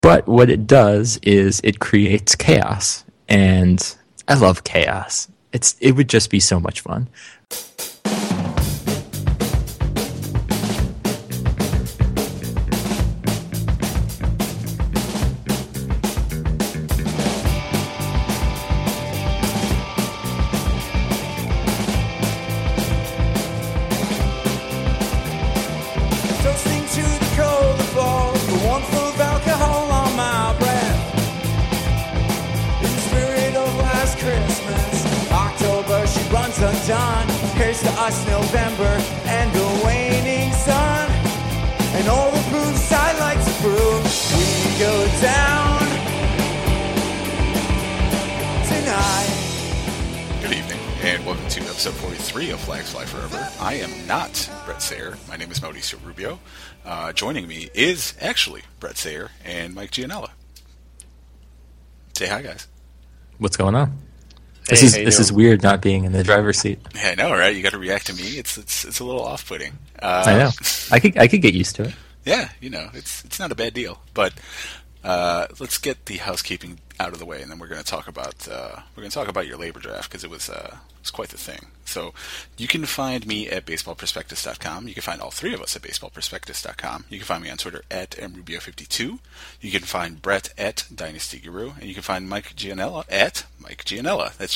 But what it does is it creates chaos, and I love chaos. It would just be so much fun. Here's to us, November and the waning sun, and all the proofs I like to prove. We go down tonight. Good evening, and welcome to episode 43 of Flags Fly Forever. I am not Brett Sayer. My name is Mauricio Rubio. Joining me is actually Brett Sayer and Mike Gianella. Say hi, guys. What's going on? This is weird not being in the driver's seat. Yeah, I know, right? You got to react to me. It's a little off-putting. I know. I could get used to it. Yeah, it's not a bad deal. But let's get the housekeeping out of the way, and then we're going to talk about your labor draft, because it was quite the thing. So you can find me at baseballprospectus.com. You can find all three of us at baseballprospectus.com. You can find me on Twitter at mrubio52. You can find Brett at DynastyGuru, and you can find Mike Gianella at Mike Gianella. That's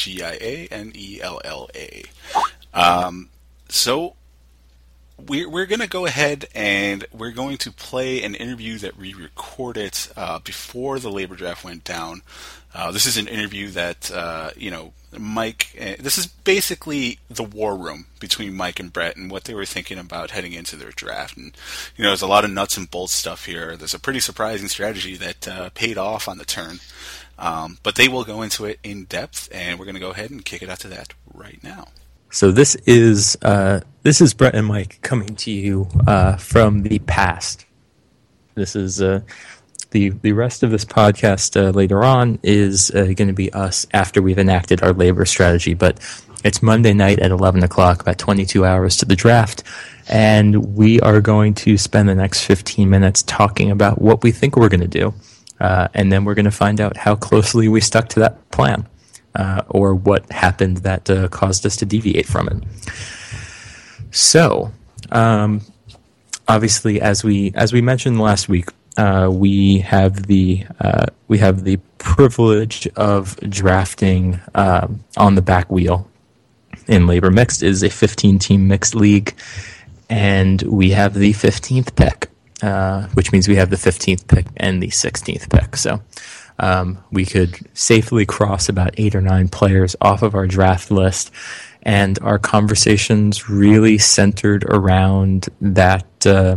Gianella. So we're going to go ahead and we're going to play an interview that we recorded before the labor draft went down. This is an interview that, Mike, this is basically the war room between Mike and Brett and what they were thinking about heading into their draft. And, there's a lot of nuts and bolts stuff here. There's a pretty surprising strategy that paid off on the turn. But they will go into it in depth, and we're going to go ahead and kick it out to that right now. So this is Brett and Mike coming to you from the past. This is the rest of this podcast later on is going to be us after we've enacted our labor strategy. But it's Monday night at 11 o'clock, about 22 hours to the draft, and we are going to spend the next 15 minutes talking about what we think we're going to do, and then we're going to find out how closely we stuck to that plan. Or what happened that caused us to deviate from it. So, obviously, as we mentioned last week, we have the privilege of drafting on the back wheel. In Labor Mixed is a 15-team mixed league, and we have the 15th pick, which means we have the 15th pick and the 16th pick. So. We could safely cross about 8 or 9 players off of our draft list, and our conversations really centered around that.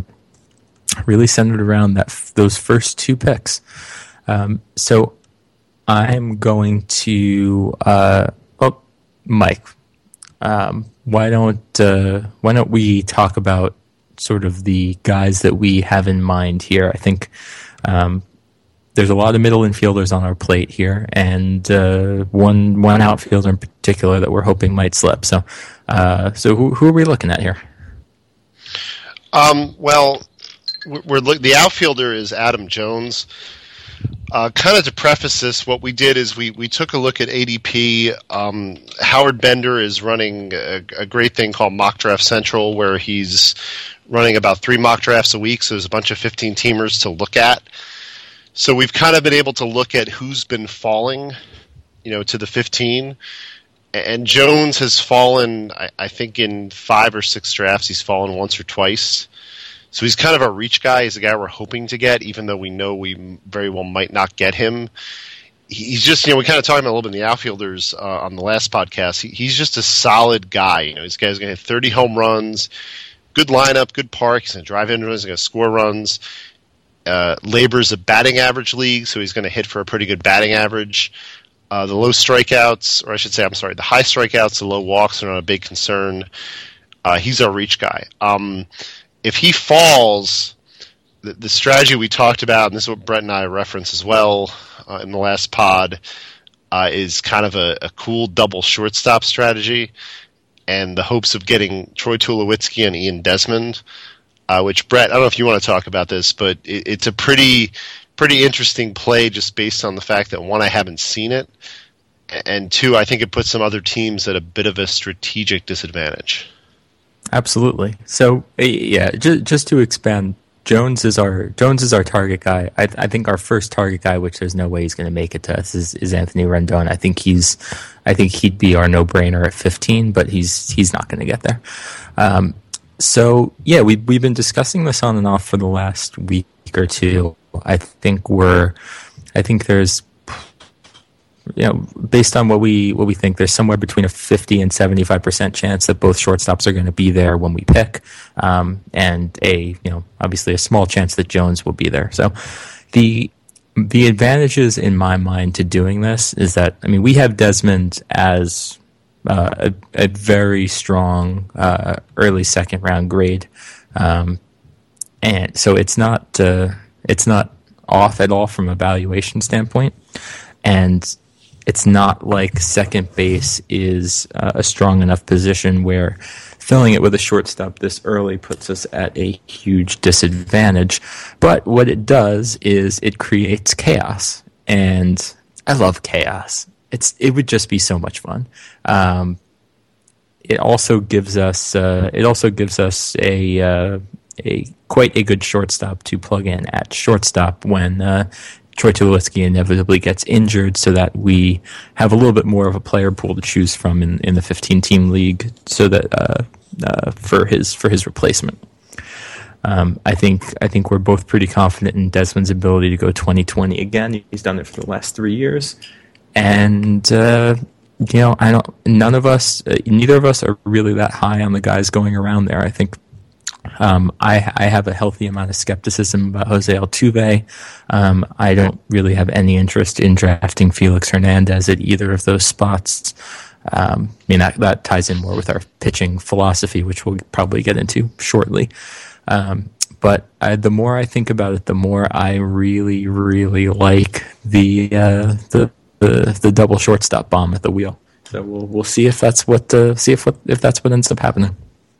Those first 2 picks. So I'm going to. Mike, why don't we talk about sort of the guys that we have in mind here? I think. There's a lot of middle infielders on our plate here, and one outfielder in particular that we're hoping might slip. So who are we looking at here? Well, the outfielder is Adam Jones. Kind of to preface this, what we did is we took a look at ADP. Howard Bender is running a great thing called Mock Draft Central, where he's running about 3 mock drafts a week, so there's a bunch of 15-teamers to look at. So we've kind of been able to look at who's been falling, to the 15. And Jones has fallen, I think in 5 or 6 drafts, he's fallen once or twice. So he's kind of a reach guy. He's a guy we're hoping to get, even though we know we very well might not get him. He's just, we kind of talked about a little bit in the outfielders on the last podcast. He's just a solid guy. This guy's going to hit 30 home runs, good lineup, good park. He's going to drive in runs, he's going to score runs. Labor's a batting average league, so he's going to hit for a pretty good batting average. The low strikeouts, or I should say, the high strikeouts, the low walks are not a big concern. He's our reach guy. If he falls, the strategy we talked about, and this is what Brett and I referenced as well in the last pod, is kind of a cool double shortstop strategy, and the hopes of getting Troy Tulowitzki and Ian Desmond. Which, Brett, I don't know if you want to talk about this, but it's a pretty pretty interesting play just based on the fact that, one, I haven't seen it, and two, I think it puts some other teams at a bit of a strategic disadvantage. Absolutely. So, yeah, just to expand, Jones is our target guy. I think our first target guy, which there's no way he's going to make it to us, is Anthony Rendon. I think he'd be our no-brainer at 15, but he's not going to get there. So yeah, we've been discussing this on and off for the last week or two. I think there's, based on what we think, there's somewhere between a 50 and 75% chance that both shortstops are going to be there when we pick, and obviously a small chance that Jones will be there. So the advantages in my mind to doing this is that, we have Desmond as a very strong early second round grade, and so it's not off at all from a valuation standpoint, and it's not like second base is a strong enough position where filling it with a shortstop this early puts us at a huge disadvantage. But what it does is it creates chaos, and I love chaos. It would just be so much fun. It also gives us a quite a good shortstop to plug in at shortstop when Troy Tulowitzki inevitably gets injured, so that we have a little bit more of a player pool to choose from in the 15-team league, so that for his replacement. I think we're both pretty confident in Desmond's ability to go 2020 again. He's done it for the last 3 years, and neither of us are really that high on the guys going around there. I think I have a healthy amount of skepticism about Jose Altuve. I don't really have any interest in drafting Felix Hernandez at either of those spots. That ties in more with our pitching philosophy, which we'll probably get into shortly. But the more I think about it, the more I really, really like the double shortstop bomb at the wheel. So we'll see if that's what ends up happening.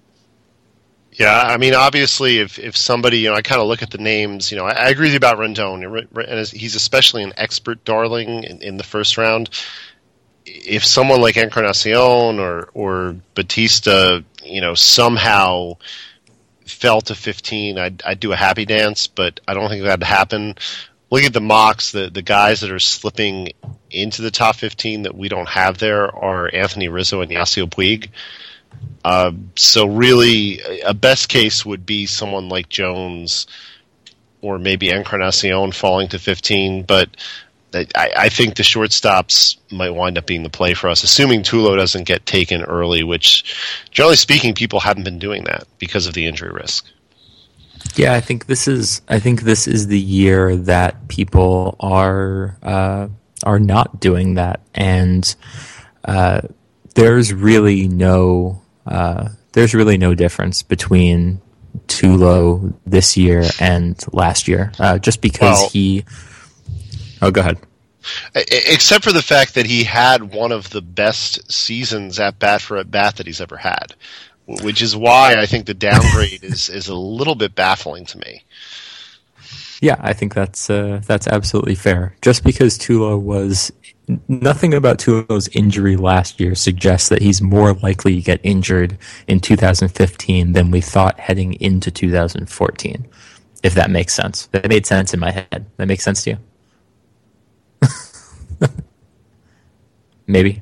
Yeah, obviously, if somebody, I kind of look at the names, I agree with you about Rendon, and he's especially an expert darling in the first round. If someone like Encarnacion or Batista, somehow fell to 15, I'd do a happy dance, but I don't think that'd happen. Look at the mocks, the guys that are slipping into the top 15 that we don't have there are Anthony Rizzo and Yasiel Puig. So really, a best case would be someone like Jones or maybe Encarnacion falling to 15, but I think the shortstops might wind up being the play for us, assuming Tulo doesn't get taken early, which, generally speaking, people haven't been doing that because of the injury risk. Yeah, I think this is the year that people are not doing that, and there's really no difference between Tulo this year and last year, just because Oh, go ahead. Except for the fact that he had one of the best seasons at bat that he's ever had, which is why I think the downgrade is a little bit baffling to me. Yeah, I think that's absolutely fair. Just because nothing about Tulo's injury last year suggests that he's more likely to get injured in 2015 than we thought heading into 2014. If that makes sense. That made sense in my head. That makes sense to you? Maybe.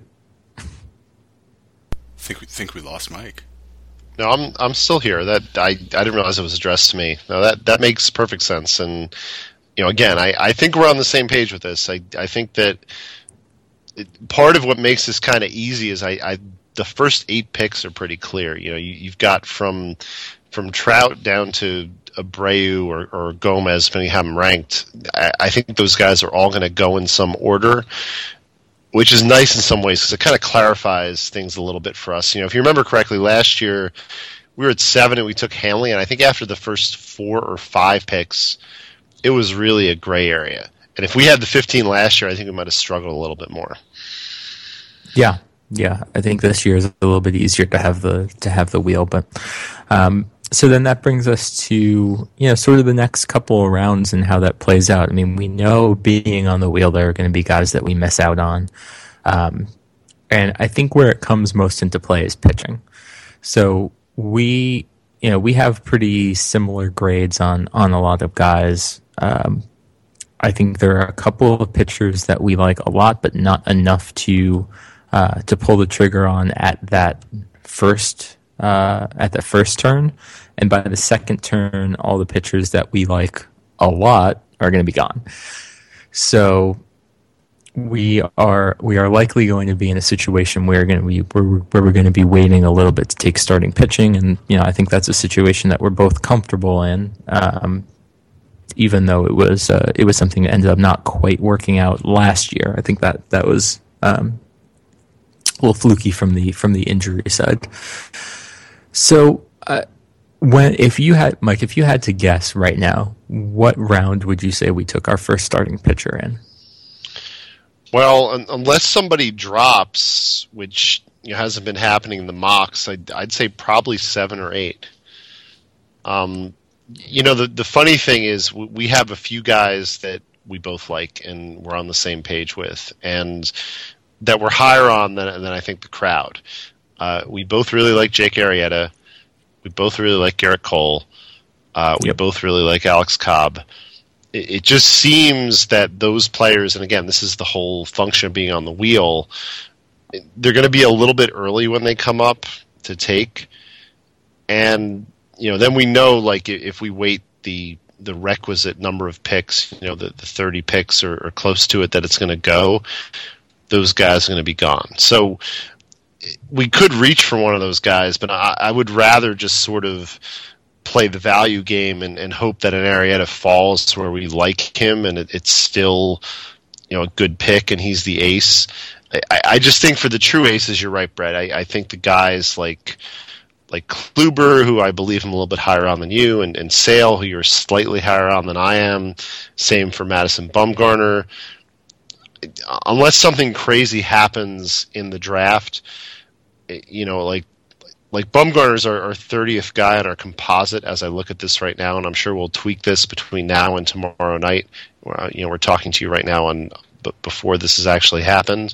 Think we lost Mike. No, I'm still here. That I didn't realize it was addressed to me. No, that makes perfect sense. And again, I think we're on the same page with this. I think that part of what makes this kind of easy is the first 8 picks are pretty clear. You've got from Trout down to Abreu or Gomez, when you have them ranked. I think those guys are all going to go in some order, which is nice in some ways because it kind of clarifies things a little bit for us. If you remember correctly, last year we were at 7 and we took Hanley, and I think after the first 4 or 5 picks, it was really a gray area. And if we had the 15 last year, I think we might have struggled a little bit more. Yeah. I think this year is a little bit easier to have the wheel, but so then that brings us to, sort of the next couple of rounds and how that plays out. I mean, we know being on the wheel, there are going to be guys that we miss out on. And I think where it comes most into play is pitching. So we have pretty similar grades on a lot of guys. I think there are a couple of pitchers that we like a lot, but not enough to pull the trigger on at that first turn. And by the second turn, all the pitchers that we like a lot are going to be gone. So we are likely going to be in a situation where we're going to be waiting a little bit to take starting pitching, and I think that's a situation that we're both comfortable in. Even though it was something that ended up not quite working out last year, I think that was a little fluky from the injury side. So, if you had to guess right now, what round would you say we took our first starting pitcher in? Well, unless somebody drops, which hasn't been happening in the mocks, I'd say probably 7 or 8. The funny thing is we have a few guys that we both like and we're on the same page with, and that we're higher on than I think the crowd. We both really like Jake Arrieta. We both really like Garrett Cole. We both really like Alex Cobb. It just seems that those players, and again, this is the whole function of being on the wheel, they're going to be a little bit early when they come up to take. And, then we know, like, if we wait the requisite number of picks, the 30 picks or close to it, that it's going to go, those guys are going to be gone. So we could reach for one of those guys, but I would rather just sort of play the value game and hope that an Arrieta falls where we like him and it's still a good pick and he's the ace. I just think for the true aces, you're right, Brett. I think the guys like Kluber, who I believe I'm a little bit higher on than you, and Sale, who you're slightly higher on than I am. Same for Madison Bumgarner. Unless something crazy happens in the draft, like Bumgarner's our 30th guy on our composite as I look at this right now, and I'm sure we'll tweak this between now and tomorrow night. We're talking to you right now before this has actually happened.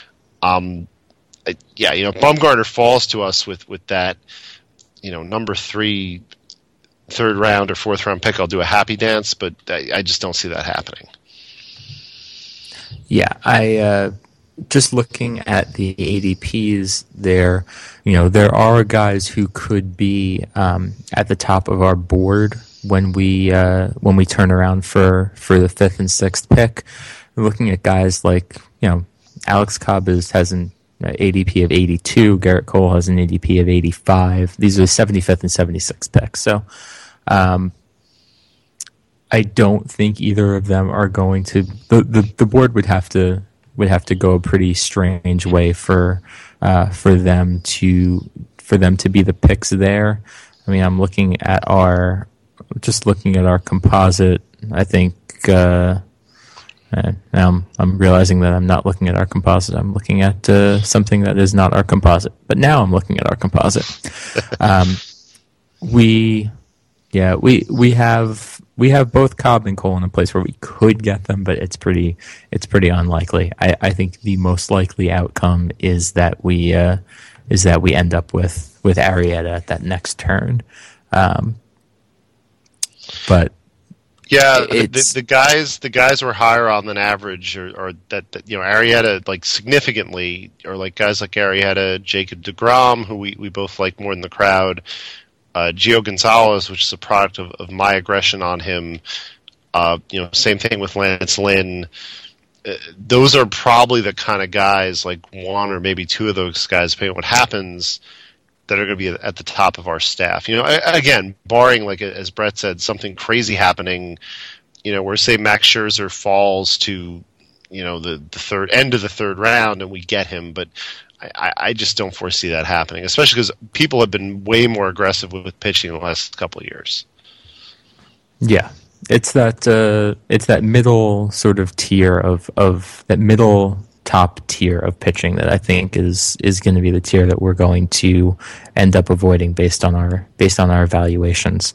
Bumgarner falls to us with that, number 3, third round or fourth round pick. I'll do a happy dance, but I just don't see that happening. Yeah, I just looking at the ADPs there, there are guys who could be at the top of our board when we turn around for the 5th and 6th pick. We're looking at guys like, Alex Cobb has an ADP of 82. Garrett Cole has an ADP of 85. These are the 75th and 76th picks. So I don't think either of them are going to. The board would have to go a pretty strange way for them to be the picks there. I mean, I'm looking at our composite. I think now I'm realizing that I'm not looking at our composite. I'm looking at something that is not our composite. But now I'm looking at our composite. We have both Cobb and Cole in a place where we could get them, but it's pretty unlikely. I think the most likely outcome is that we end up with Arrieta at that next turn. But yeah, the guys were higher on than average, or that Arrieta like significantly, or like guys like Arrieta, Jacob deGrom, who we both like more than the crowd. Gio Gonzalez, which is a product of my aggression on him. Same thing with Lance Lynn. Those are probably the kind of guys, like one or maybe two of those guys, depending on what happens, that are going to be at the top of our staff. Again, barring, like as Brett said, something crazy happening, where say Max Scherzer falls to, the third end of the third round and we get him, but I just don't foresee that happening, especially because people have been way more aggressive with pitching in the last couple of years. Yeah, it's that middle sort of tier of that middle top tier of pitching that I think is going to be the tier that we're going to end up avoiding based on our evaluations.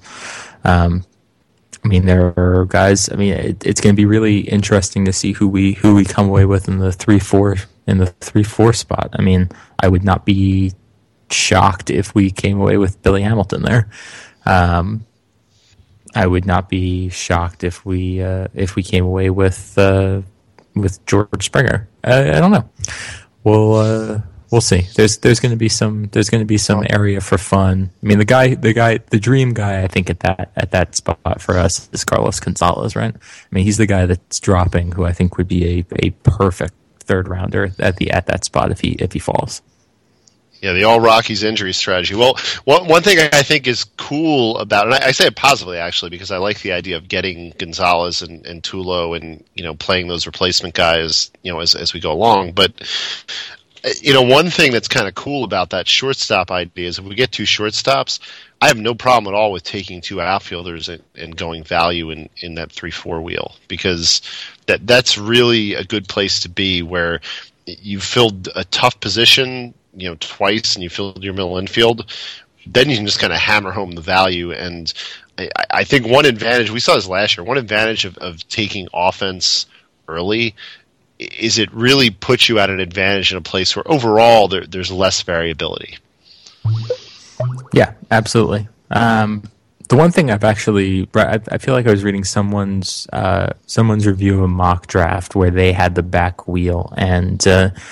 I mean, there are guys. I mean, it's going to be really interesting to see who we come away with in the 3-4 spot. I mean, I would not be shocked if we came away with Billy Hamilton there. I would not be shocked if we came away with George Springer. I don't know. We'll see. There's going to be some area for fun. I mean, the dream guy I think at that spot for us is Carlos Gonzalez, right? I mean, he's the guy that's dropping, who I think would be a perfect third rounder at that spot if he falls. Yeah, the all Rockies injury strategy. Well, one thing I think is cool about it, and I say it positively actually, because I like the idea of getting Gonzalez and Tulo and playing those replacement guys as we go along. But one thing that's kind of cool about that shortstop idea is if we get 2 shortstops, I have no problem at all with taking 2 outfielders and going value in that 3-4 wheel, because that's really a good place to be, where you've filled a tough position twice and you filled your middle infield. Then you can just kind of hammer home the value. And I think one advantage, we saw this last year, one advantage of taking offense early is it really puts you at an advantage in a place where overall there's less variability. Yeah, absolutely. The one thing I've actually, I feel like I was reading someone's review of a mock draft where they had the back wheel, and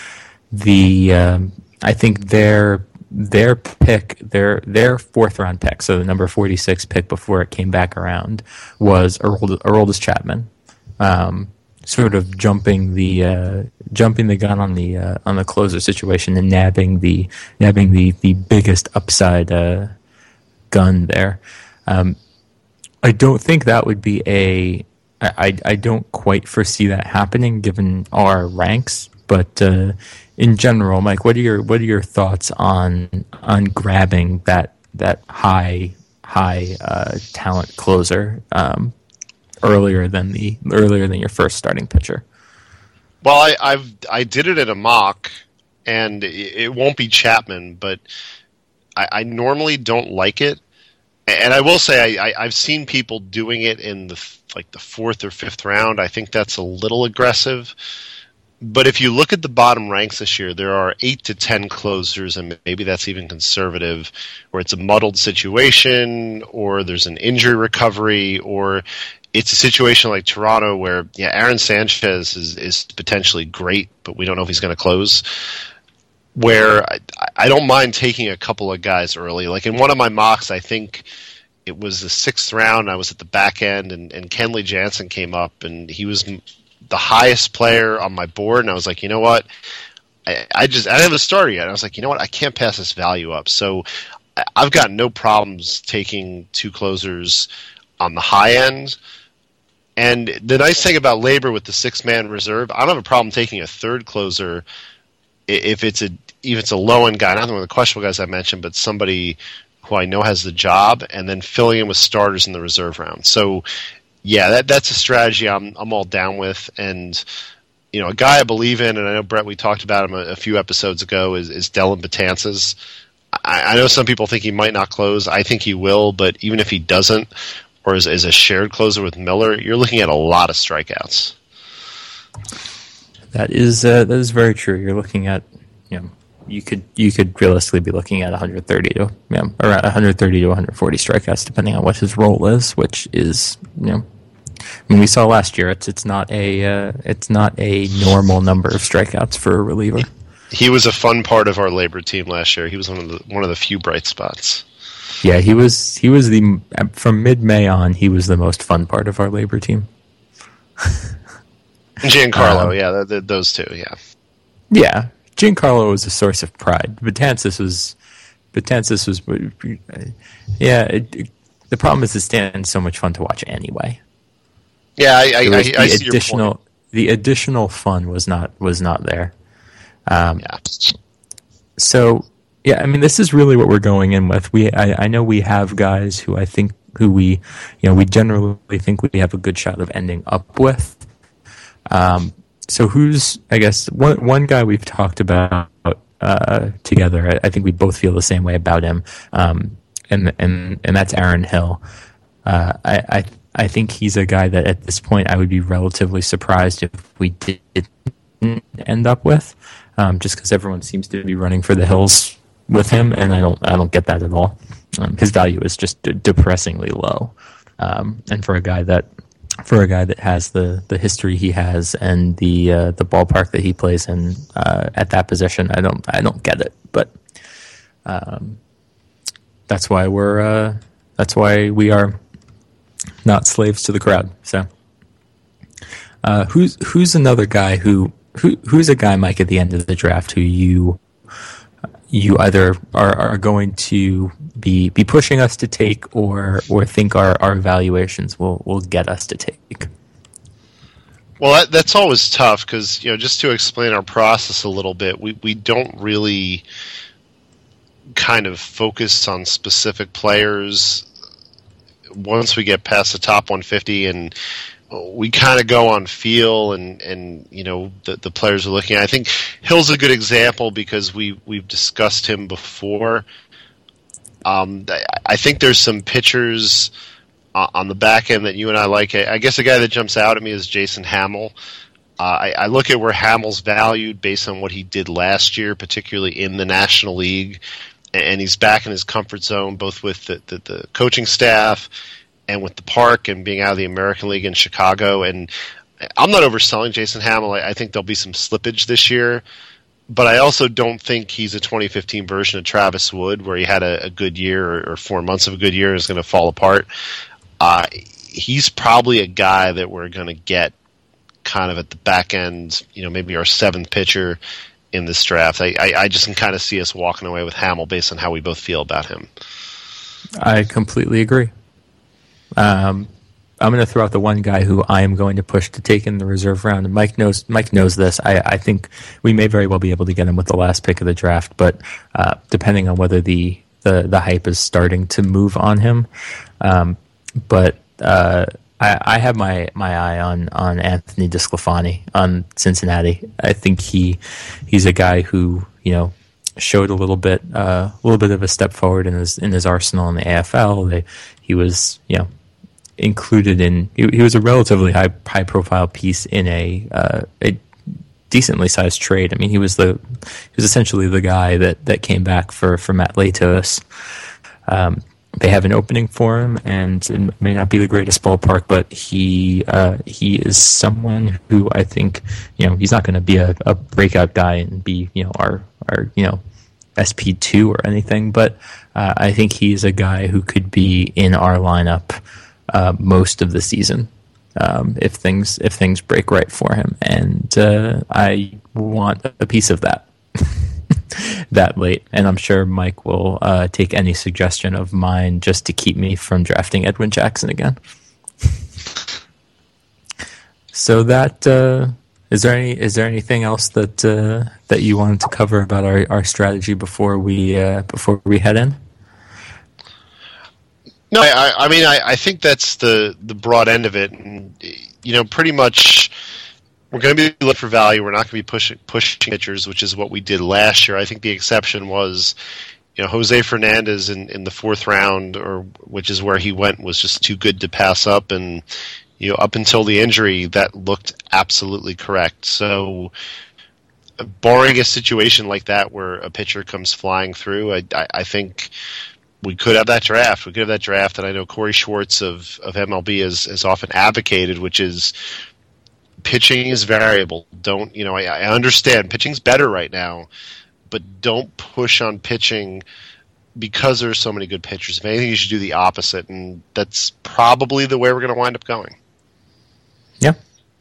I think their pick, their 4th round pick, so the number 46 pick before it came back around, was Aroldis Chapman, sort of jumping the gun on the closer situation and nabbing the biggest upside gun there. I don't think that would be I don't quite foresee that happening given our ranks, but in general, Mike, what are your thoughts on grabbing that high talent closer earlier than your first starting pitcher? Well, I did it at a mock, and it won't be Chapman, but I normally don't like it, and I will say I've seen people doing it in the 4th or 5th round. I think that's a little aggressive. But if you look at the bottom ranks this year, there are 8 to 10 closers, and maybe that's even conservative, where it's a muddled situation, or there's an injury recovery, or it's a situation like Toronto where, Aaron Sanchez is potentially great, but we don't know if he's going to close, where I don't mind taking a couple of guys early. Like in one of my mocks, I think it was the 6th round, I was at the back end, and Kenley Jansen came up, and he was the highest player on my board, and I was like, you know what? I didn't have a starter yet. I was like, you know what? I can't pass this value up. So I've got no problems taking 2 closers on the high end. And the nice thing about Labor with the 6-man reserve, I don't have a problem taking a 3rd closer if it's a low end guy, not one of the questionable guys I mentioned, but somebody who I know has the job, and then filling in with starters in the reserve round. So yeah, that's a strategy I'm all down with, and a guy I believe in, and I know Brett, we talked about him a few episodes ago, is Dellin Betances. I know some people think he might not close. I think he will, but even if he doesn't, or is a shared closer with Miller, you're looking at a lot of strikeouts. That is very true. You're looking at you could realistically be looking at 130 to around 130 to 140 strikeouts, depending on what his role is, which is I mean, we saw last year it's not a normal number of strikeouts for a reliever. He was a fun part of our Labor team last year. He was one of the few bright spots. Yeah, he was from mid-May on, he was the most fun part of our Labor team. Giancarlo, those two, yeah. Yeah, Giancarlo was a source of pride. Betances was, the problem is it stands so much fun to watch anyway. Yeah, I see your point. The additional fun was not there. Yeah. So yeah, I mean, this is really what we're going in with. I know we have guys who we generally think we have a good shot of ending up with. So who's, I guess, one guy we've talked about together. I think we both feel the same way about him, and that's Aaron Hill. I think he's a guy that at this point I would be relatively surprised if we didn't end up with, just because everyone seems to be running for the hills with him, and I don't get that at all. His value is just depressingly low, and for a guy that has the history he has and the ballpark that he plays in at that position, I don't get it. But that's why we are not slaves to the crowd. So who's another guy who's a guy, Mike, at the end of the draft who you either are going to be pushing us to take or think our evaluations will get us to take? Well, that's always tough because, just to explain our process a little bit, we don't really kind of focus on specific players once we get past the top 150, and we kind of go on feel and the players we're looking at. I think Hill's a good example because we've discussed him before. I think there's some pitchers on the back end that you and I like. I guess a guy that jumps out at me is Jason Hamill. I look at where Hamill's valued based on what he did last year, particularly in the National League, and he's back in his comfort zone, both with the coaching staff and with the park and being out of the American League in Chicago. And I'm not overselling Jason Hamill. I think there'll be some slippage this year, but I also don't think he's a 2015 version of Travis Wood where he had a good year or 4 months of a good year and is going to fall apart. He's probably a guy that we're going to get kind of at the back end, maybe our seventh pitcher in this draft. I just can kind of see us walking away with Hamill based on how we both feel about him. I completely agree. I'm going to throw out the one guy who I am going to push to take in the reserve round, and Mike knows this. I think we may very well be able to get him with the last pick of the draft, but depending on whether the hype is starting to move on him. But I have my eye on Anthony DeSclafani on Cincinnati. I think he's a guy who showed a little bit of a step forward in his arsenal in the AFL. He was included in. He was a relatively high profile piece in a decently sized trade. I mean, he was essentially the guy that came back for Matt Latos. They have an opening for him, and it may not be the greatest ballpark, but he is someone who I think he's not going to be a breakout guy and be our SP2 or anything, but I think he's a guy who could be in our lineup most of the season if things break right for him, and I want a piece of that. That late, and I'm sure Mike will take any suggestion of mine just to keep me from drafting Edwin Jackson again. So that is there anything else that you wanted to cover about our strategy before we head in? No, I think that's the broad end of it, and pretty much. We're going to be looking for value. We're not going to be pushing pitchers, which is what we did last year. I think the exception was, Jose Fernandez in the fourth round, which is where he went, was just too good to pass up. And up until the injury, that looked absolutely correct. So, barring a situation like that where a pitcher comes flying through, I think we could have that draft. We could have that draft, and I know Corey Schwartz of MLB has often advocated, which is. Pitching is variable. I understand pitching's better right now, but don't push on pitching because there's so many good pitchers. If anything, you should do the opposite, and that's probably the way we're going to wind up going. Yeah.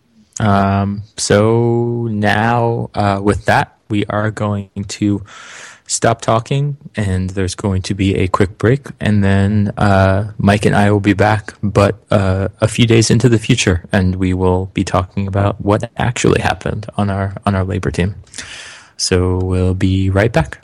So now with that, we are going to stop talking, and there's going to be a quick break, and then Mike and I will be back, but a few days into the future, and we will be talking about what actually happened on our labor team. So we'll be right back.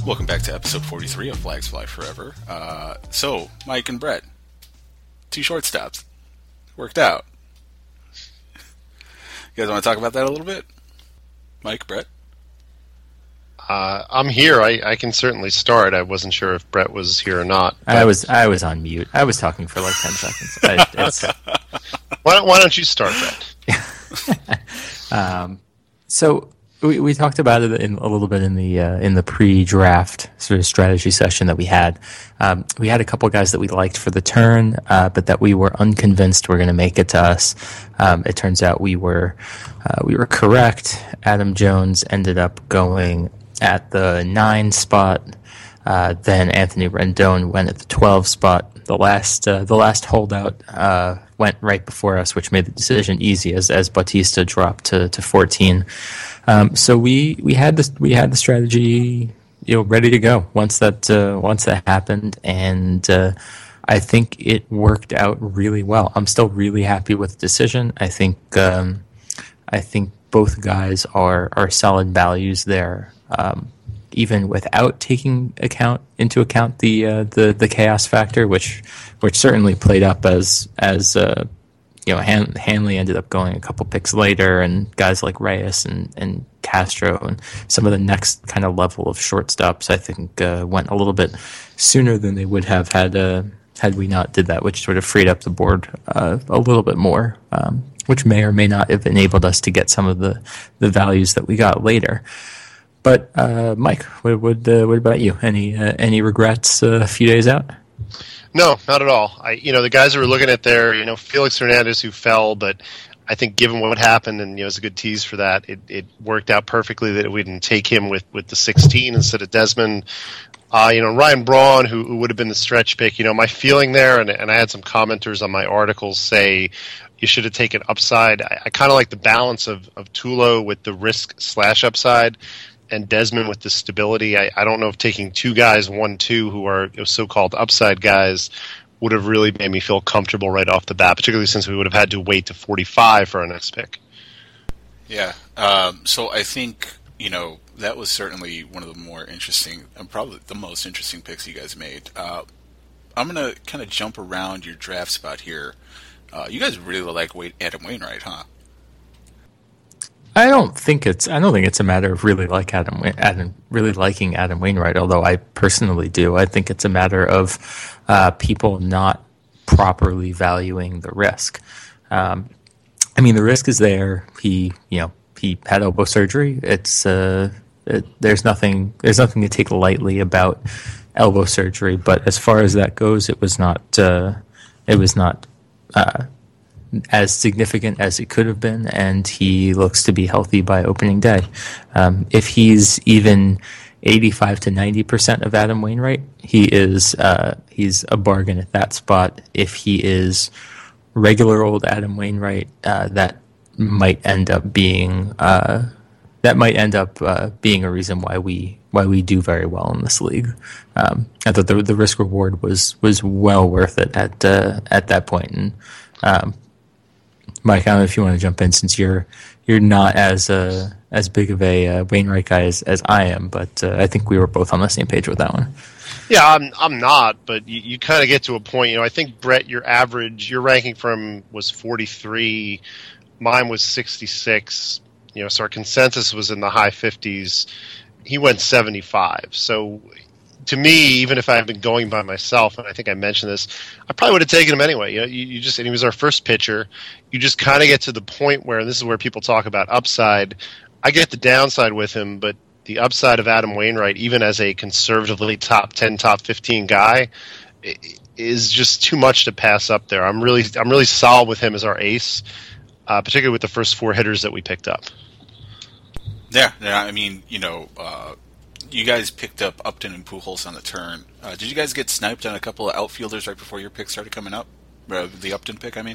Welcome back to episode 43 of Flags Fly Forever. So, Mike and Brett, 2 shortstops. Worked out. You guys want to talk about that a little bit? Mike, Brett? I'm here. I can certainly start. I wasn't sure if Brett was here or not. I was on mute. I was talking for like 10 seconds. Why don't you start, Brett? So we talked about it a little bit in the pre-draft sort of strategy session that we had. We had a couple guys that we liked for the turn, but that we were unconvinced were going to make it to us. It turns out we were correct. Adam Jones ended up going at the 9 spot. Then Anthony Rendon went at the 12 spot. The last holdout went right before us, which made the decision easy as Bautista dropped to 14. So we had the strategy, ready to go once that happened, and I think it worked out really well. I'm still really happy with the decision. I think both guys are solid values there. Even without taking into account the chaos factor, which certainly played up as Hanley ended up going a couple picks later, and guys like Reyes and Castro and some of the next kind of level of shortstops I think went a little bit sooner than they would have had we not did that, which sort of freed up the board a little bit more, which may or may not have enabled us to get some of the values that we got later. But Mike, what about you? Any regrets a few days out? No, not at all. The guys who were looking at there, Felix Hernandez who fell, but I think given what happened, and it's a good tease for that, it worked out perfectly that we didn't take him with the 16 instead of Desmond. Ryan Braun, who would have been the stretch pick. My feeling there, and I had some commenters on my articles say you should have taken upside. I kind of like the balance of Tulo with the risk/upside. And Desmond with the stability. I don't know if taking 2 guys, 1-2, who are so-called upside guys, would have really made me feel comfortable right off the bat, particularly since we would have had to wait to 45 for our next pick. Yeah. So I think, that was certainly one of the more interesting, and probably the most interesting picks you guys made. I'm going to kind of jump around your draft spot here. You guys really like Adam Wainwright, huh? I don't think it's a matter of really liking Adam Wainwright, although I personally do. I think it's a matter of people not properly valuing the risk. The risk is there. He had elbow surgery. It's there's nothing to take lightly about elbow surgery. But as far as that goes, it was not as significant as it could have been, and he looks to be healthy by opening day. If he's even 85 to 90% of Adam Wainwright, he's a bargain at that spot. If he is regular old Adam Wainwright, that might end up being a reason why we do very well in this league. I thought the risk reward was well worth it at that point. And Mike, I don't know if you want to jump in since you're not as big of a Wainwright guy as I am, but I think we were both on the same page with that one. Yeah, I'm not, but you kind of get to a point. I think Brett, your ranking from was 43, mine was 66. So our consensus was in the high 50s. He went 75. So to me, even if I had been going by myself, and I think I mentioned this, I probably would have taken him anyway. And he was our first pitcher. You just kind of get to the point where, and this is where people talk about upside. I get the downside with him, but the upside of Adam Wainwright, even as a conservatively top 10, top 15 guy, is just too much to pass up there. I'm really solid with him as our ace, particularly with the first 4 hitters that we picked up. Yeah. You guys picked up Upton and Pujols on the turn. Did you guys get sniped on a couple of outfielders right before your pick started coming up? The Upton pick, I mean?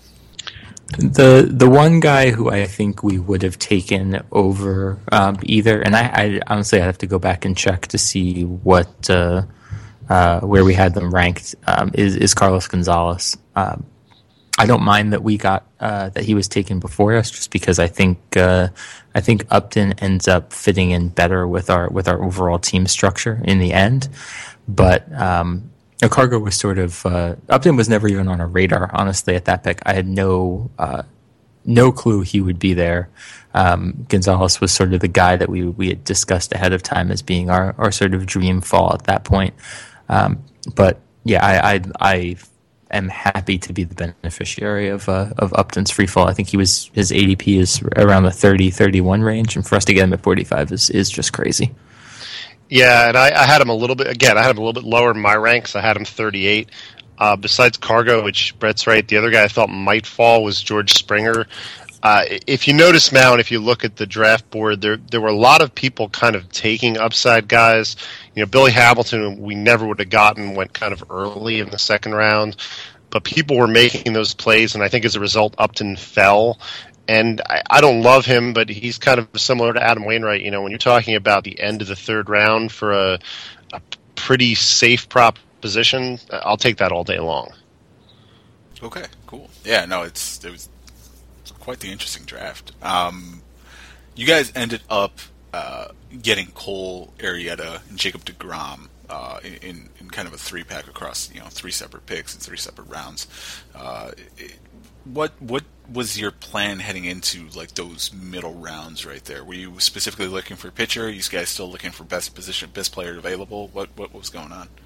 The one guy who I think we would have taken over either, and I honestly I'd have to go back and check to see what where we had them ranked, is Carlos Gonzalez. I don't mind that we got that he was taken before us, just because I think Upton ends up fitting in better with our overall team structure in the end. But Cargo was sort of Upton was never even on our radar, honestly. At that pick, I had no clue he would be there. Gonzalez was sort of the guy that we had discussed ahead of time as being our sort of dream fall at that point. But yeah, I am happy to be the beneficiary of Upton's free fall. I think his ADP is around the 30-31 range, and for us to get him at 45 is just crazy. Yeah, and I had him a little bit. Again, I had him a little bit lower in my ranks. I had him 38. Besides Cargo, which Brett's right, the other guy I thought might fall was George Springer. If you notice, Mount, if you look at the draft board, there were a lot of people kind of taking upside guys. Billy Hamilton, we never would have gotten, went kind of early in the second round. But people were making those plays, and I think as a result, Upton fell. And I don't love him, but he's kind of similar to Adam Wainwright. When you're talking about the end of the third round for a pretty safe proposition, I'll take that all day long. Okay, cool. Yeah, no, it was quite the interesting draft. You guys ended up getting Cole, Arrieta, and Jacob deGrom in kind of a 3-pack across 3 separate picks and 3 separate rounds. What was your plan heading into like those middle rounds right there? Were you specifically looking for pitcher? Are you guys still looking for best player available? What was going on?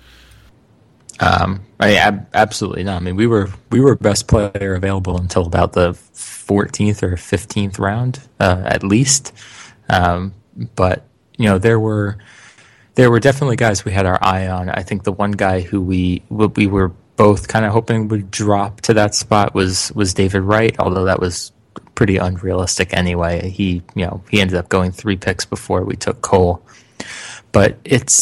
Absolutely not. I mean, we were best player available until about the 14th or 15th round, at least. But there were definitely guys we had our eye on. I think the one guy who we were both kind of hoping would drop to that spot was David Wright, although that was pretty unrealistic anyway. He ended up going 3 picks before we took Cole. But it's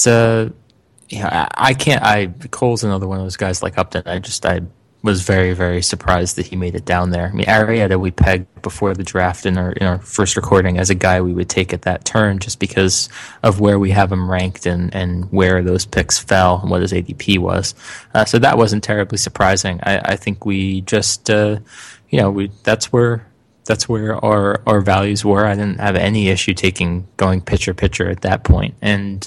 Cole's another one of those guys like Upton. I was very, very surprised that he made it down there. I mean, Arrieta we pegged before the draft in our first recording as a guy we would take at that turn, just because of where we have him ranked and where those picks fell and what his ADP was. So that wasn't terribly surprising. I think we just that's where our values were. I didn't have any issue going pitcher at that point, and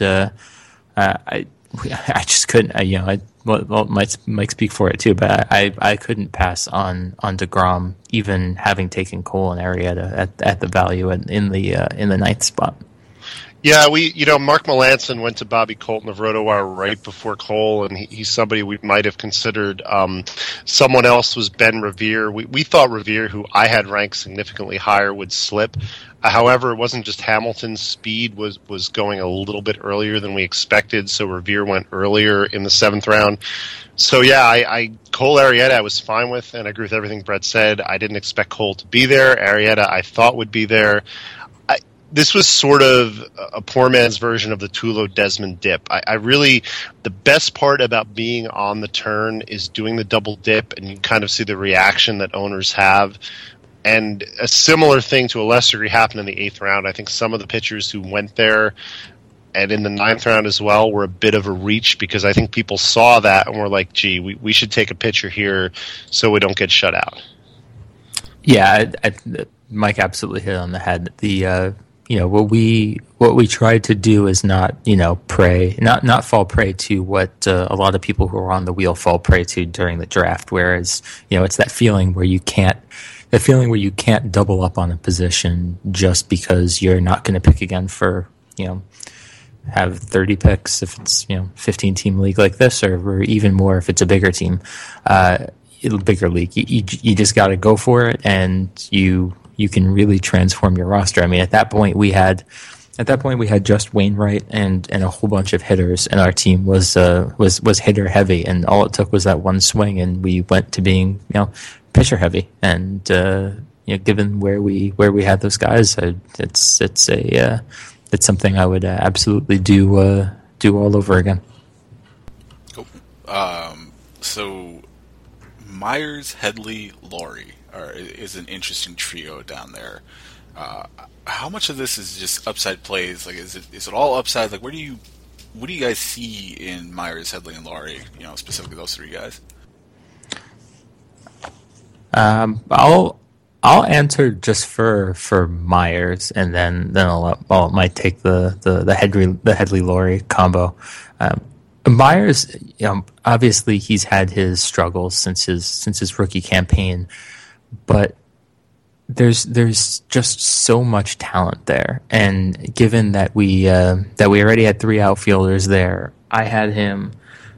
I just couldn't. Mike speak for it too, but I couldn't pass on deGrom, even having taken Cole and Arrieta at the value in the 9th spot. Yeah, Mark Melanson went to Bobby Colton of RotoWire right before Cole, and he's somebody we might have considered. Someone else was Ben Revere. We thought Revere, who I had ranked significantly higher, would slip. However, it wasn't just Hamilton's speed was going a little bit earlier than we expected, so Revere went earlier in the 7th round. So yeah, Cole Arrieta I was fine with, and I agree with everything Brett said. I didn't expect Cole to be there. Arrieta I thought would be there. This was sort of a poor man's version of the Tulo Desmond dip. The best part about being on the turn is doing the double dip, and you kind of see the reaction that owners have. And a similar thing to a lesser degree happened in the 8th round. I think some of the pitchers who went there and in the 9th round as well were a bit of a reach, because I think people saw that and were like, gee, we should take a pitcher here so we don't get shut out. Yeah, Mike absolutely hit on the head. What we tried to do is not fall prey to what a lot of people who are on the wheel fall prey to during the draft. Whereas it's that feeling where you can't double up on a position just because you're not going to pick again for have 30 picks if it's 15 team league like this, or even more if it's a bigger team, bigger league. You just got to go for it, and you can really transform your roster. I mean, at that point we had just Wainwright and a whole bunch of hitters, and our team was hitter heavy, and all it took was that one swing, and we went to being pitcher heavy. And given where we had those guys, it's something I would absolutely do all over again. Cool. So Myers, Headley, Laurie is an interesting trio down there. How much of this is just upside plays? Like, is it all upside? Like, what do you guys see in Myers, Headley, and Laurie? Specifically those 3 guys. I'll answer just for Myers, and then I'll might take the Headley Laurie combo. Myers, obviously he's had his struggles since his rookie campaign, but there's just so much talent there, and given that we already had 3 outfielders there, I had him.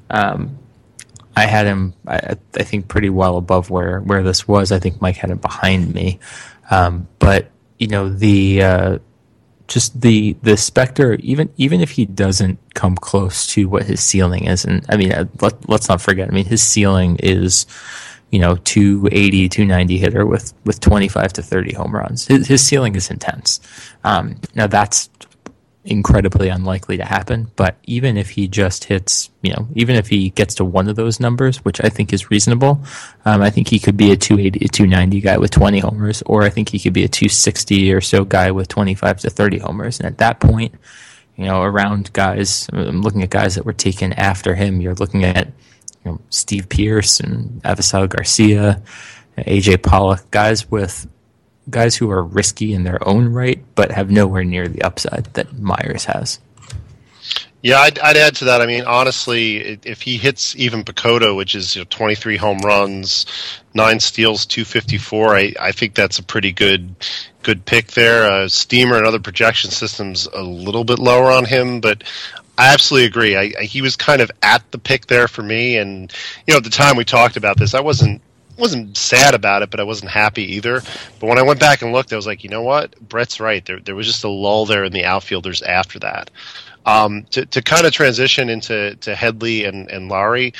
I think pretty well above where this was. I think Mike had him behind me, but the Spectre, even if he doesn't come close to what his ceiling is, and I mean let's not forget. I mean his ceiling is 280, 290 hitter with 25 to 30 home runs. His ceiling is intense. Now that's incredibly unlikely to happen, but even if he just hits, even if he gets to one of those numbers, which I think is reasonable, I think he could be a 280, 290 guy with 20 homers, or I think he could be a 260 or so guy with 25 to 30 homers. And at that point, around guys, I'm looking at guys that were taken after him. You're looking at Steve Pearce and Avisal Garcia, AJ Pollock, guys who are risky in their own right, but have nowhere near the upside that Myers has. Yeah, I'd add to that. I mean, honestly, if he hits even PECOTA, which is 23 home runs, 9 steals, 254, I think that's a pretty good pick there. Steamer and other projection systems a little bit lower on him, but I absolutely agree. He was kind of at the pick there for me, and at the time we talked about this, I wasn't sad about it, but I wasn't happy either. But when I went back and looked, I was like, you know what? Brett's right. There was just a lull there in the outfielders after that. To kind of transition into Headley and Lowry,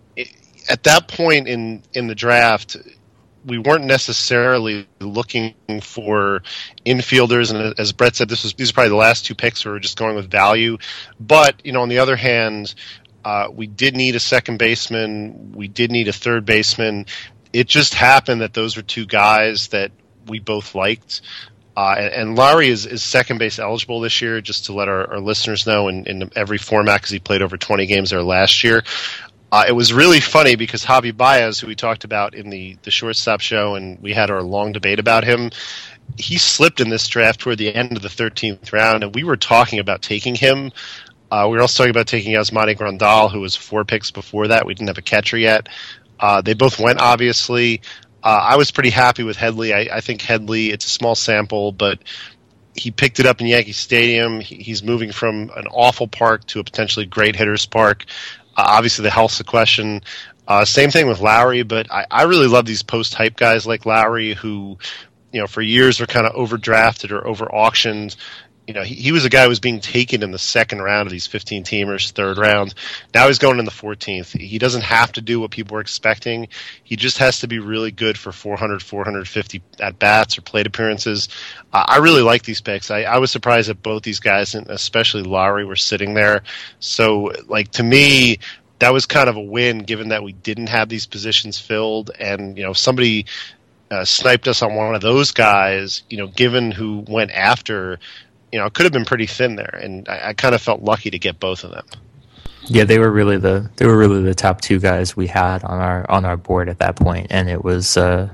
at that point in the draft, we weren't necessarily looking for infielders, and as Brett said, these are probably the last 2 picks where we're just going with value. But on the other hand, we did need a second baseman. We did need a third baseman. It just happened that those were 2 guys that we both liked. And Lowry is second base eligible this year, just to let our listeners know, in every format, because he played over 20 games there last year. It was really funny because Javi Baez, who we talked about in the shortstop show, and we had our long debate about him, he slipped in this draft toward the end of the 13th round, and we were talking about taking him. We were also talking about taking Yasmani Grandal, who was 4 picks before that. We didn't have a catcher yet. They both went, obviously. I was pretty happy with Headley. I think Headley, it's a small sample, but he picked it up in Yankee Stadium. He's moving from an awful park to a potentially great hitter's park. Obviously, the health's a question. Same thing with Lowry, but I really love these post-hype guys like Lowry who, for years were kind of overdrafted or over-auctioned. He was a guy who was being taken in the second round of these 15-teamers, third round. Now he's going in the 14th. He doesn't have to do what people were expecting. He just has to be really good for 400, 450 at-bats or plate appearances. I really like these picks. I was surprised that both these guys, and especially Lowry, were sitting there. So, to me, that was kind of a win, given that we didn't have these positions filled. And, somebody sniped us on one of those guys, given who went after – it could have been pretty thin there, and I kind of felt lucky to get both of them. Yeah, they were really the top 2 guys we had on our board at that point, and it was it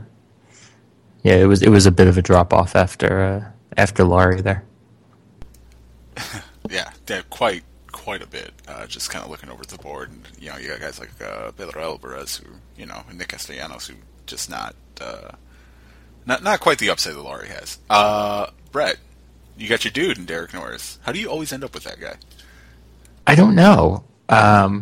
was a bit of a drop off after Lowry there. Yeah, quite a bit. Just kind of looking over the board, and you got guys like Pedro Alvarez, who and Nick Castellanos, who just not quite the upside that Lowry has. Brett, you got your dude in Derek Norris. How do you always end up with that guy? I don't know. And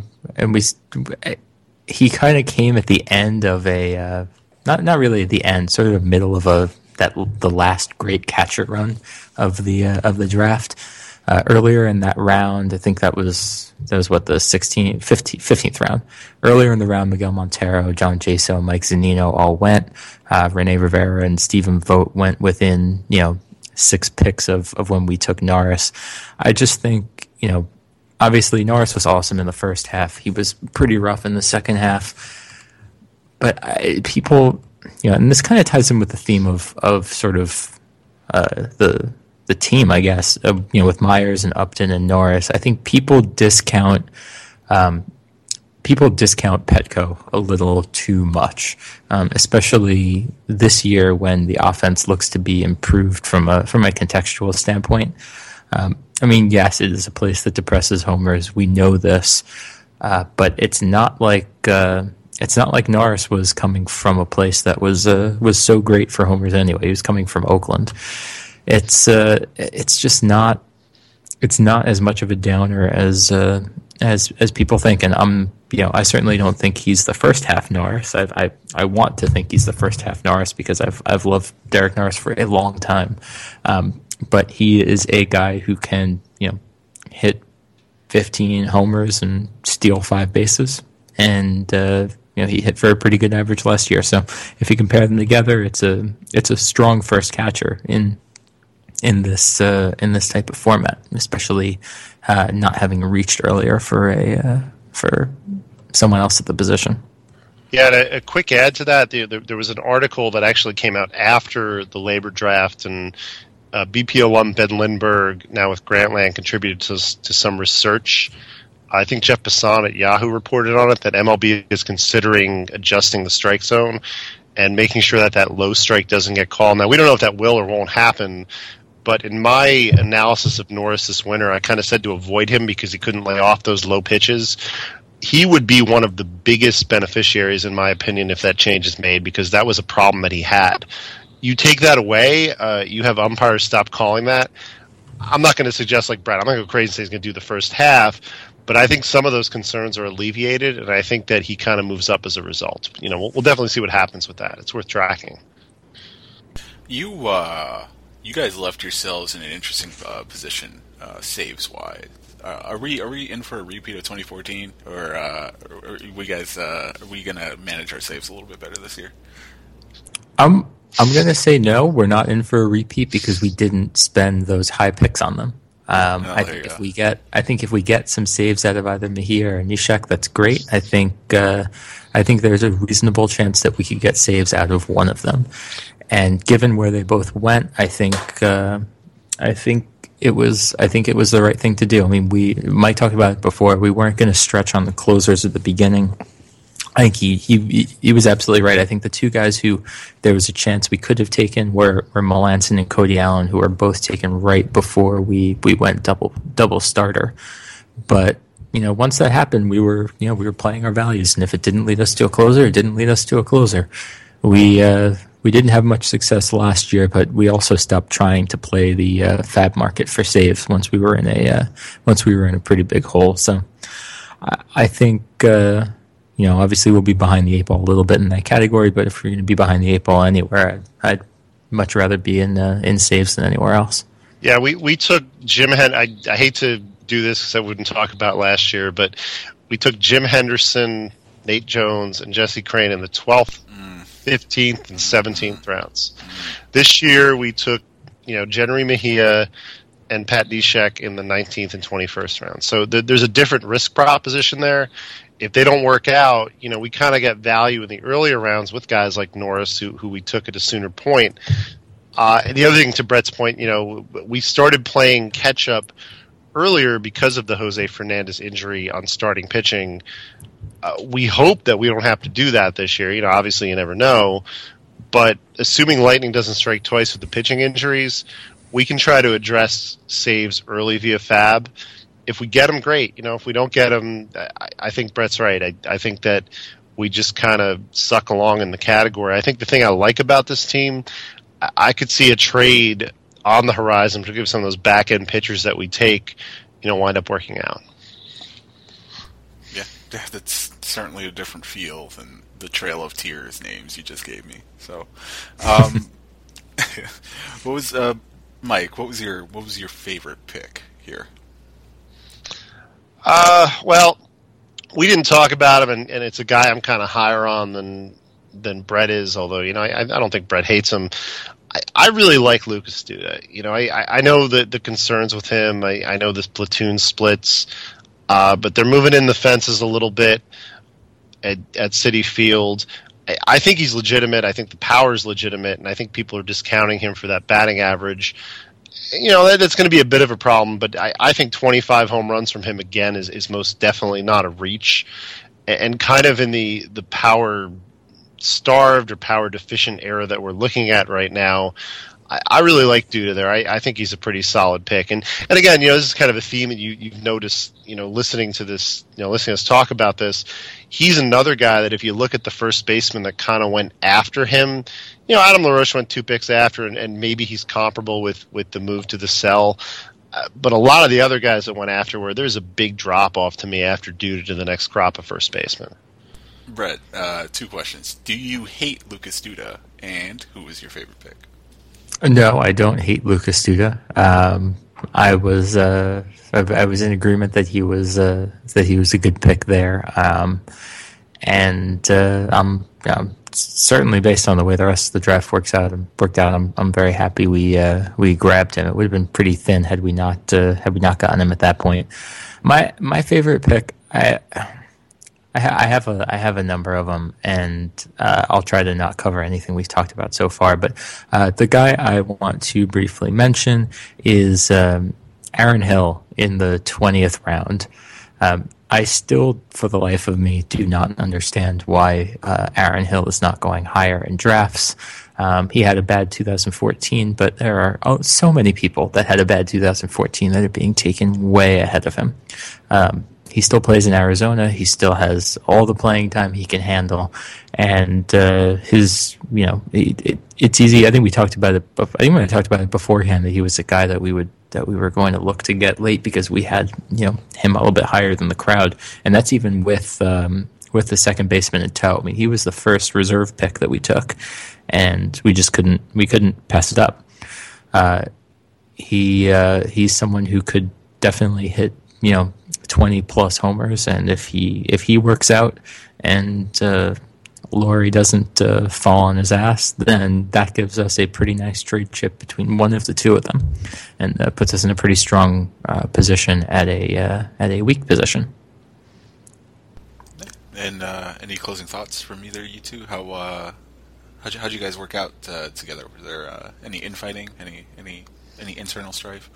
he kind of came at the end of a not really at the end, sort of middle of the last great catcher run of the draft. Earlier in that round, I think that was what, the 15th round. Earlier in the round, Miguel Montero, John Jaso, Mike Zunino all went. Rene Rivera and Stephen Vogt went within 6 picks of when we took Norris. I just think, obviously Norris was awesome in the first half. He was pretty rough in the second half. But people, and this kind of ties in with the theme of sort of the team, I guess, with Myers and Upton and Norris. I think people discount people discount Petco a little too much, especially this year when the offense looks to be improved from a contextual standpoint. I mean, yes, it is a place that depresses homers. We know this, but it's not like Norris was coming from a place that was so great for homers anyway. He was coming from Oakland. It's just not. It's not as much of a downer as people think, and I certainly don't think he's the first half Norris. I want to think he's the first half Norris because I've loved Derek Norris for a long time, but he is a guy who can hit 15 homers and steal 5 bases, and he hit for a pretty good average last year. So if you compare them together, it's a strong first catcher in this type of format, especially not having reached earlier for someone else at the position. Yeah, and a quick add to that, there was an article that actually came out after the labor draft, and BP alum Ben Lindbergh, now with Grantland, contributed to some research. I think Jeff Passan at Yahoo reported on it that MLB is considering adjusting the strike zone and making sure that low strike doesn't get called. Now, we don't know if that will or won't happen, but in my analysis of Norris this winter, I kind of said to avoid him because he couldn't lay off those low pitches. He would be one of the biggest beneficiaries, in my opinion, if that change is made, because that was a problem that he had. You take that away, you have umpires stop calling that. I'm not going to suggest like Brad, I'm not going to go crazy and say he's going to do the first half, but I think some of those concerns are alleviated, and I think that he kind of moves up as a result. We'll definitely see what happens with that. It's worth tracking. You guys left yourselves in an interesting position, saves wise. Are we in for a repeat of 2014, or are we gonna manage our saves a little bit better this year? I'm gonna say no. We're not in for a repeat because we didn't spend those high picks on them. I think if we get some saves out of either Mejia or Neshek, that's great. I think there's a reasonable chance that we could get saves out of one of them. And given where they both went, I think it was the right thing to do. I mean, Mike talked about it before. We weren't going to stretch on the closers at the beginning. I think he was absolutely right. I think the two guys who there was a chance we could have taken were Melanson and Cody Allen, who were both taken right before we went double starter. But once that happened, we were playing our values, and if it didn't lead us to a closer, it didn't lead us to a closer. We didn't have much success last year, but we also stopped trying to play the fab market for saves once we were in a pretty big hole. So I think obviously we'll be behind the 8 ball a little bit in that category, but if we're going to be behind the 8 ball anywhere, I'd much rather be in saves than anywhere else. Yeah, we took Jim I hate to do this because I wouldn't talk about last year, but we took Jim Henderson, Nate Jones, and Jesse Crane in the 12th, 15th, and 17th rounds. This year we took Jenery Mejia and Pat Neshek in the 19th and 21st rounds. So there's a different risk proposition there. If they don't work out, we kind of get value in the earlier rounds with guys like Norris, who we took at a sooner point. And the other thing, to Brett's point, we started playing catch-up earlier because of the Jose Fernandez injury on starting pitching. We hope that we don't have to do that this year. Obviously you never know. But assuming lightning doesn't strike twice with the pitching injuries, we can try to address saves early via fab. If we get them, great. If we don't get them, I think Brett's right. I think that we just kind of suck along in the category. I think the thing I like about this team, I could see a trade on the horizon to give some of those back-end pitchers that we take, wind up working out. Yeah, that's certainly a different feel than the Trail of Tears names you just gave me. So, what was Mike? What was your favorite pick here? Well, we didn't talk about him, and it's a guy I'm kind of higher on than Brett is. Although I don't think Brett hates him. I really like Lucas Duda. I know the concerns with him. I know this platoon splits, but they're moving in the fences a little bit at Citi Field. I think he's legitimate. I think the power is legitimate, and I think people are discounting him for that batting average. That's going to be a bit of a problem, but I think 25 home runs from him again is most definitely not a reach. and kind of in the power starved or power deficient era that we're looking at right now, I really like Duda there. I think he's a pretty solid pick. And again, this is kind of a theme that you've noticed, listening to this, listening to us talk about this. He's another guy that if you look at the first baseman that kind of went after him, Adam LaRoche went 2 picks after, and maybe he's comparable with the move to the cell. But a lot of the other guys that went afterward, there's a big drop-off to me after Duda to the next crop of first baseman. Brett, 2 questions. Do you hate Lucas Duda, and who was your favorite pick? No, I don't hate Lucas Duda. I was in agreement that he was a good pick there, and I'm certainly based on the way the rest of the draft worked out. I'm very happy we grabbed him. It would have been pretty thin had we not gotten him at that point. My favorite pick, I have a number of them, and I'll try to not cover anything we've talked about so far. But the guy I want to briefly mention is Aaron Hill in the 20th round. I still, for the life of me, do not understand why Aaron Hill is not going higher in drafts. He had a bad 2014, but there are so many people that had a bad 2014 that are being taken way ahead of him. He still plays in Arizona. He still has all the playing time he can handle, and it's easy. I think we talked about it. I think when I talked about it beforehand, that he was a guy that we were going to look to get late because we had him a little bit higher than the crowd, and that's even with the second baseman in tow. I mean, he was the first reserve pick that we took, and we just couldn't pass it up. He's someone who could definitely hit 20 plus homers, and if he works out and Laurie doesn't fall on his ass, then that gives us a pretty nice trade chip between one of the two of them, and puts us in a pretty strong position at a weak position. And any closing thoughts from either of you two? How'd you guys work out together? Was there any infighting? Any internal strife?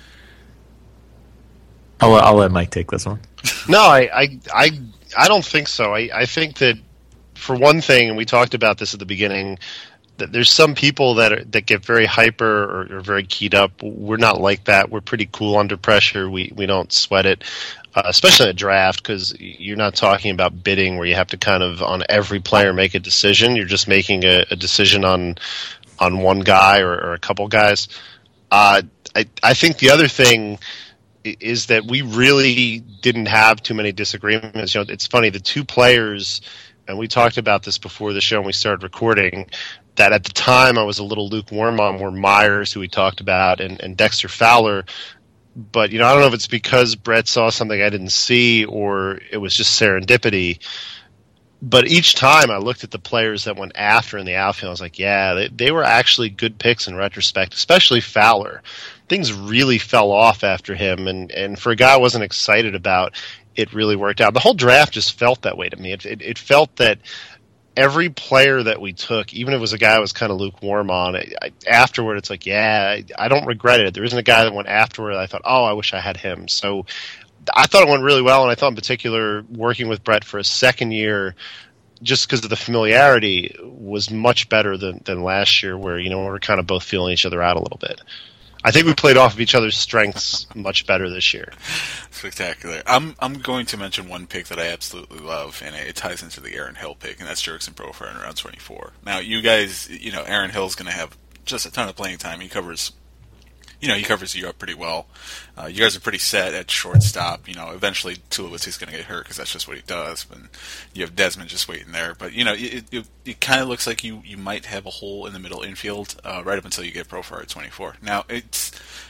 I'll let Mike take this one. No, I don't think so. I think that, for one thing, and we talked about this at the beginning, that there's some people that get very hyper or very keyed up. We're not like that. We're pretty cool under pressure. We don't sweat it, especially in a draft, because you're not talking about bidding where you have to kind of on every player make a decision. You're just making a decision on one guy or a couple guys. I think the other thing is that we really didn't have too many disagreements. It's funny, the 2 players, and we talked about this before the show when we started recording, that at the time I was a little lukewarm on were Myers, who we talked about, and Dexter Fowler. But, I don't know if it's because Brett saw something I didn't see or it was just serendipity. But each time I looked at the players that went after in the outfield, I was like, yeah, they were actually good picks in retrospect, especially Fowler. Things really fell off after him, and for a guy I wasn't excited about, it really worked out. The whole draft just felt that way to me. It felt that every player that we took, even if it was a guy I was kind of lukewarm on, afterward it's like, yeah, I don't regret it. There isn't a guy that went afterward that I thought, oh, I wish I had him. So I thought it went really well, and I thought in particular working with Brett for a second year, just because of the familiarity, was much better than last year, where we were kind of both feeling each other out a little bit. I think we played off of each other's strengths much better this year. Spectacular. I'm going to mention one pick that I absolutely love, and it ties into the Aaron Hill pick, and that's Jurickson Profar in round 24. Now, you guys, Aaron Hill's going to have just a ton of playing time. He covers you up pretty well. You guys are pretty set at shortstop. Eventually Tulowitzki's going to get hurt because that's just what he does. And you have Desmond just waiting there. But, it kind of looks like you might have a hole in the middle infield right up until you get Profar at 24. Now, it's,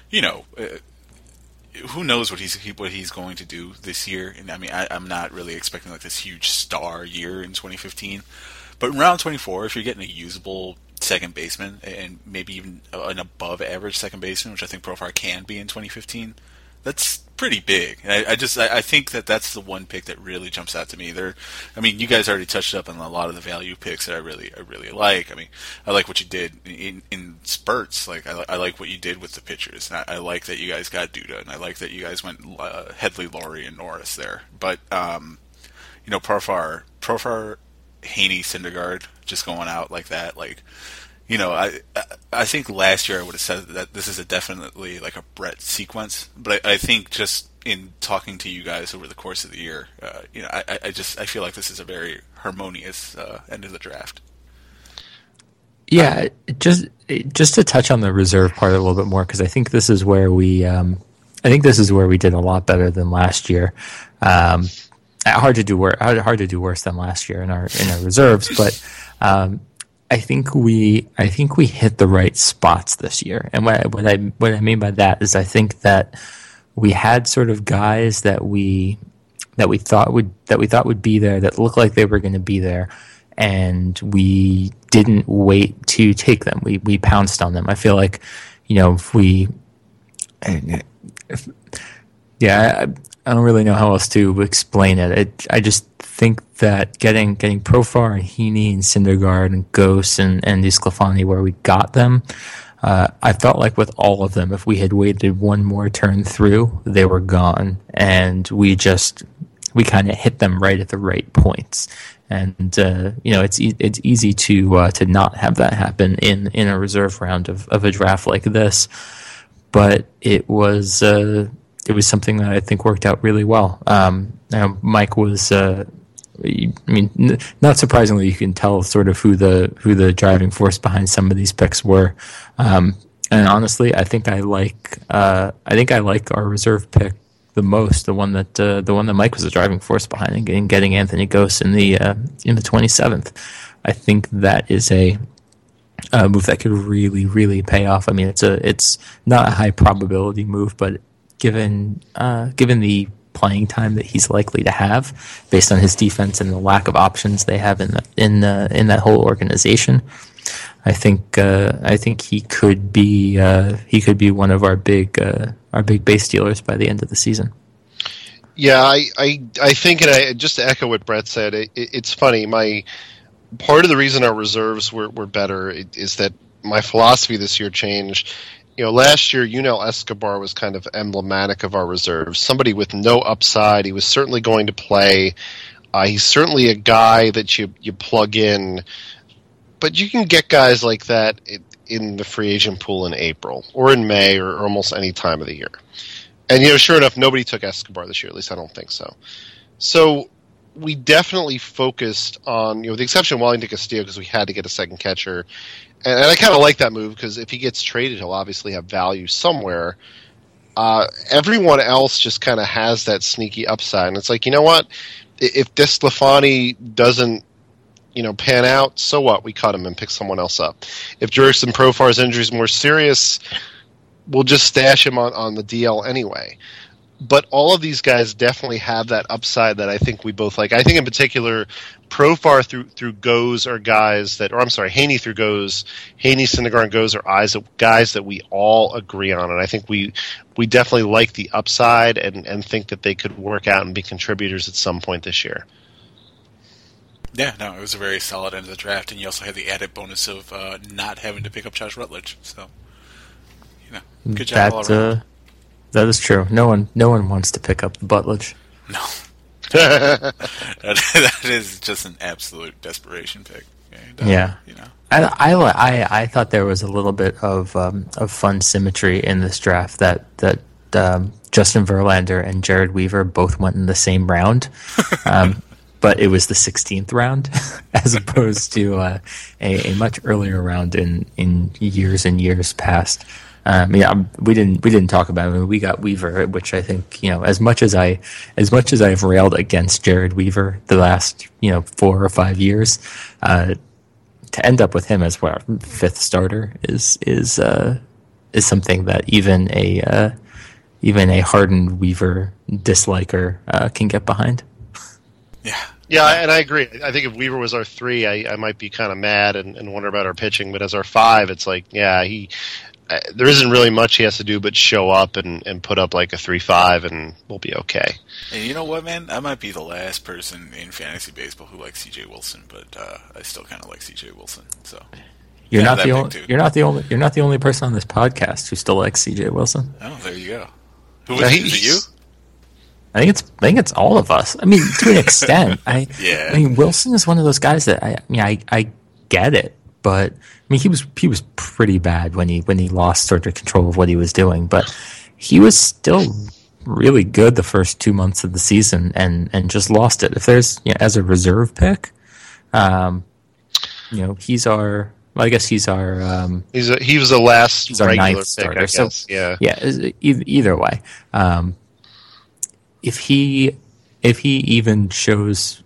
who knows what he's going to do this year. And, I mean, I'm not really expecting like this huge star year in 2015. But in round 24, if you're getting a usable second baseman, and maybe even an above average second baseman, which I think Profar can be in 2015, that's pretty big. I think that's the one pick that really jumps out to me. You guys already touched up on a lot of the value picks that I really like. I mean, I like what you did in spurts. Like I like what you did with the pitchers. And I like that you guys got Duda, and I like that you guys went Headley, Laurie, and Norris there. But Profar, Haney, Syndergaard just going out like that. Like, I think last year I would have said that this is definitely like a Brett sequence, but I think just in talking to you guys over the course of the year, I feel like this is a very harmonious end of the draft. Yeah, just to touch on the reserve part a little bit more, because I think this is where we did a lot better than last year. Hard to do worse than last year in our reserves, but I think we hit the right spots this year. And what I mean by that is I think that we had sort of guys that we thought would be there, that looked like they were going to be there, and we didn't wait to take them. We pounced on them. I feel like, I don't really know how else to explain it. I just think that getting Profar and Heaney and Syndergaard and Ghost and DeSclafani where we got them, I felt like with all of them, if we had waited one more turn through, they were gone, and we kind of hit them right at the right points. And it's easy to not have that happen in a reserve round of a draft like this, but it was something that I think worked out really well. Mike was, not surprisingly, you can tell sort of who the driving force behind some of these picks were. And honestly, I think I like our reserve pick the most, the one that Mike was the driving force behind, and getting Anthony Ghost in the 27th. I think that is a move that could really, really pay off. I mean, it's not a high probability move, but given the playing time that he's likely to have, based on his defense and the lack of options they have in that whole organization, I think he could be one of our big base stealers by the end of the season. Yeah, I think, and just to echo what Brett said, it's funny. Part of the reason our reserves were better is that my philosophy this year changed. Last year, Escobar was kind of emblematic of our reserves. Somebody with no upside. He was certainly going to play. He's certainly a guy that you plug in. But you can get guys like that in the free agent pool in April or in May or almost any time of the year. And, sure enough, nobody took Escobar this year. At least I don't think so. So we definitely focused on, with the exception of Wellington Castillo, because we had to get a second catcher. And I kind of like that move, because if he gets traded, he'll obviously have value somewhere. Everyone else just kind of has that sneaky upside. And it's like, you know what? If DeSclafani doesn't, pan out, so what? We cut him and pick someone else up. If Jurickson Profar's injury is more serious, we'll just stash him on the DL anyway. But all of these guys definitely have that upside that I think we both like. I think in particular, Profar through Goes are guys that, or I'm sorry, Haney through Goes, Haney, Syndergaard, and Goes are guys that we all agree on. And I think we definitely like the upside and think that they could work out and be contributors at some point this year. Yeah, no, it was a very solid end of the draft, and you also had the added bonus of not having to pick up Josh Rutledge. So, good job all around. That is true. No one wants to pick up the Butledge. No, that is just an absolute desperation pick. And, yeah, I thought there was a little bit of fun symmetry in this draft that Justin Verlander and Jared Weaver both went in the same round. But it was the 16th round, as opposed to a much earlier round in years and years past. We didn't talk about it. I mean, we got Weaver, which I think, as much as I've railed against Jared Weaver the last 4 or 5 years, to end up with him as our 5th starter is something that even a hardened Weaver disliker can get behind. Yeah, and I agree. I think if Weaver was our 3, I might be kind of mad and wonder about our pitching. But as our 5, it's like, yeah, there isn't really much he has to do but show up and put up like a 3.5, and we'll be okay. And you know what, man? I might be the last person in fantasy baseball who likes C.J. Wilson, but I still kind of like C.J. Wilson. So you're not the only person on this podcast who still likes C.J. Wilson. Oh, there you go. Is it you? I think it's all of us. I mean, to an extent. I mean, Wilson is one of those guys that I get it, but I mean, he was pretty bad when he lost sort of control of what he was doing, but he was still really good the first 2 months of the season and just lost it. If there's, as a reserve pick, he's our. Well, I guess he's our. He was the last regular pick, starter. I guess. So, either way, if he even shows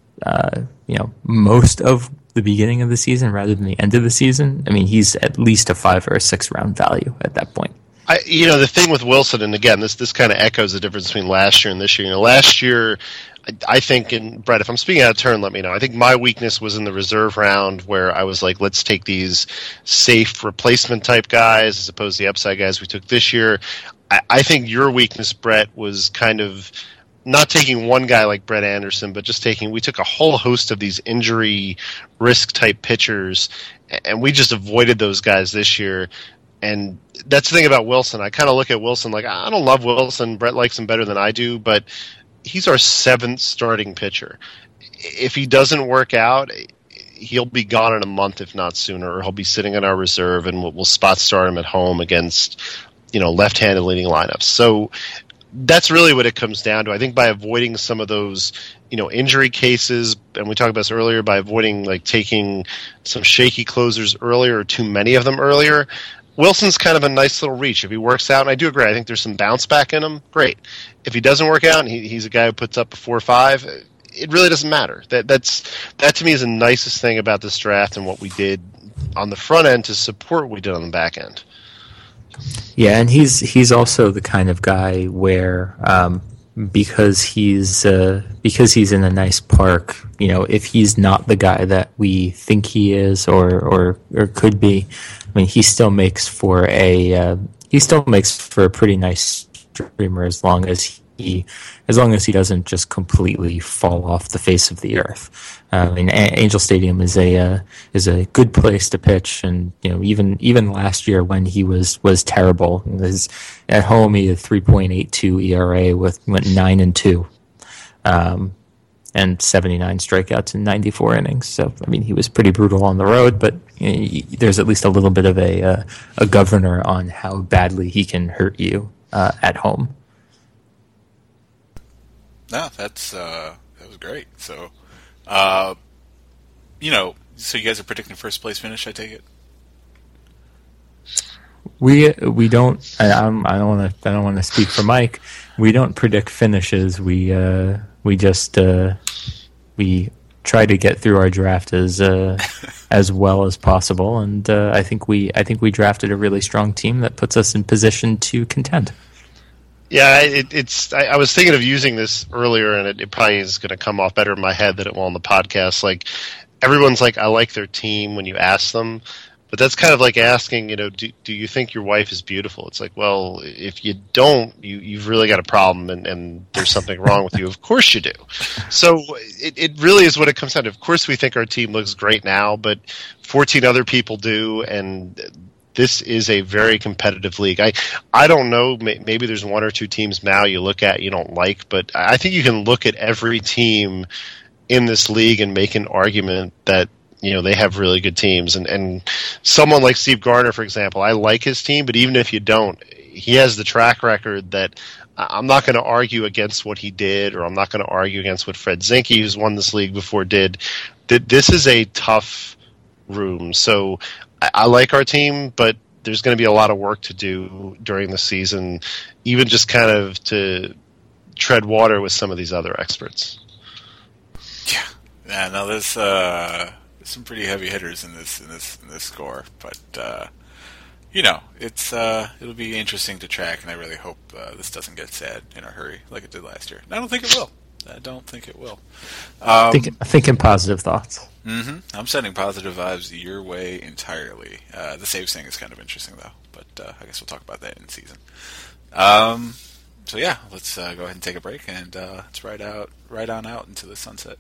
most of the beginning of the season rather than the end of the season, I mean, he's at least a 5 or a 6 round value at that point. The thing with Wilson, and again, this kind of echoes the difference between last year and this year. Last year, I think, and Brett, if I'm speaking out of turn, let me know. I think my weakness was in the reserve round where I was like, let's take these safe replacement type guys as opposed to the upside guys we took this year. I think your weakness, Brett, was kind of not taking one guy like Brett Anderson, but just we took a whole host of these injury risk type pitchers, and we just avoided those guys this year. And that's the thing about Wilson. I kind of look at Wilson like, I don't love Wilson. Brett likes him better than I do, but he's our 7th starting pitcher. If he doesn't work out, he'll be gone in a month, if not sooner, or he'll be sitting in our reserve, and we'll spot start him at home against, left-handed leading lineups. So that's really what it comes down to. I think by avoiding some of those, injury cases, and we talked about this earlier, by avoiding like taking some shaky closers earlier or too many of them earlier, Wilson's kind of a nice little reach. If he works out, and I do agree, I think there's some bounce back in him, great. If he doesn't work out and he's a guy who puts up a 4 or 5, it really doesn't matter. That to me is the nicest thing about this draft and what we did on the front end to support what we did on the back end. Yeah, and he's also the kind of guy where because he's in a nice park, if he's not the guy that we think he is or could be, I mean, he still makes for a pretty nice streamer as long as he doesn't just completely fall off the face of the earth. Angel Stadium is a good place to pitch, and even last year when he was terrible, at home he had 3.82 ERA went 9-2, and 79 strikeouts in 94 innings. So I mean, he was pretty brutal on the road, but there's at least a little bit of a governor on how badly he can hurt you at home. No, that was great. So, so you guys are predicting first place finish, I take it? We don't. I don't want to speak for Mike. We don't predict finishes. We just we try to get through our draft as well as possible, and I think we drafted a really strong team that puts us in position to contend. Yeah, I was thinking of using this earlier, and it probably is going to come off better in my head than it will on the podcast. Like, everyone's like, I like their team when you ask them, but that's kind of like asking, do you think your wife is beautiful? It's like, well, if you don't, you've really got a problem, and there's something wrong with you. Of course you do. So it really is what it comes down to. Of course we think our team looks great now, but 14 other people do, and this is a very competitive league. I don't know, maybe there's 1 or 2 teams now you look at you don't like, but I think you can look at every team in this league and make an argument that they have really good teams. And someone like Steve Garner, for example, I like his team, but even if you don't, he has the track record that I'm not going to argue against what he did, or I'm not going to argue against what Fred Zinke, who's won this league before, did. This is a tough room. So I like our team, but there's going to be a lot of work to do during the season, even just kind of to tread water with some of these other experts. Yeah. No, there's some pretty heavy hitters in this score, but it'll be interesting to track, and I really hope this doesn't get sad in a hurry like it did last year. And I don't think it will. Thinking positive thoughts. Mm-hmm. I'm sending positive vibes your way entirely. The saves thing is kind of interesting, though, but I guess we'll talk about that in season. So yeah, let's go ahead and take a break, and let's ride on out into the sunset.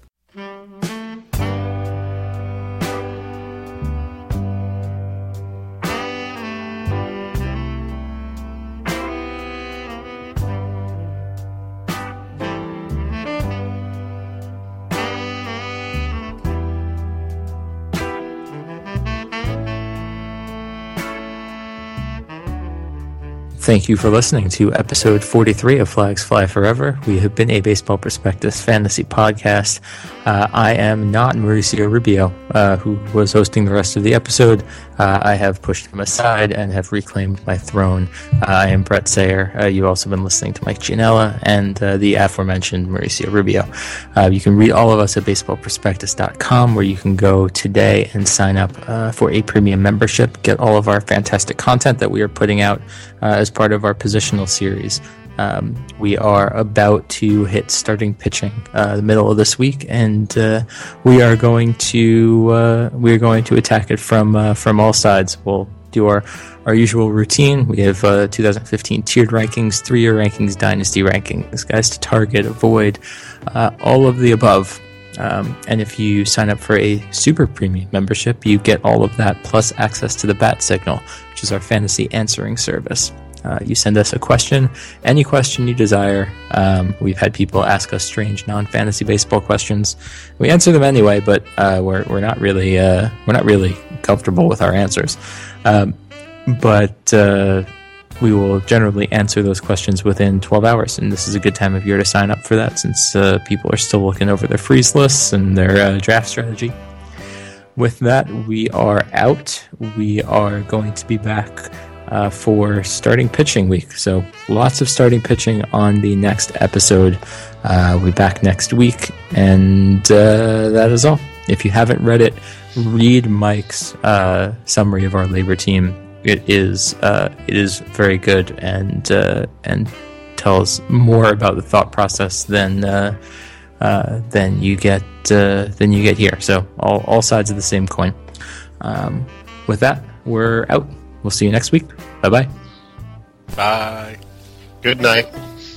Thank you for listening to episode 43 of Flags Fly Forever. We have been a Baseball Prospectus fantasy podcast. I am not Mauricio Rubio, who was hosting the rest of the episode. I have pushed him aside and have reclaimed my throne. I am Brett Sayer. You've also been listening to Mike Gianella and the aforementioned Mauricio Rubio. You can read all of us at baseballprospectus.com, where you can go today and sign up for a premium membership, get all of our fantastic content that we are putting out as part of our positional series. We are about to hit starting pitching the middle of this week, and we are going to attack it from all sides. We'll do our usual routine. We have 2015 tiered rankings, 3-year rankings, dynasty rankings, guys to target, avoid, all of the above. And if you sign up for a super premium membership, you get all of that plus access to the Bat Signal, which is our fantasy answering service. You send us a question, any question you desire. We've had people ask us strange non-fantasy baseball questions. We answer them anyway, but we're not really comfortable with our answers. But we will generally answer those questions within 12 hours, and this is a good time of year to sign up for that, since people are still looking over their freeze lists and their draft strategy. With that, we are out. We are going to be back for starting pitching week. So lots of starting pitching on the next episode. We'll be back next week, and that is all. If you haven't read it, read Mike's summary of our labor team. It is very good and tells more about the thought process than you get here. So all sides of the same coin. With that, we're out. We'll see you next week. Bye-bye. Bye. Good night.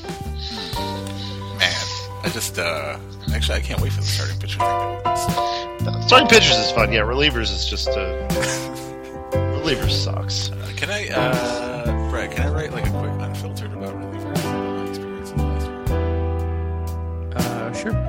Man, I just, actually, I can't wait for the starting pitcher thing. Starting pitchers is fun. Yeah, relievers is just, relievers sucks. Brad, can I write like a quick unfiltered about relievers? My experience in the last year. Sure.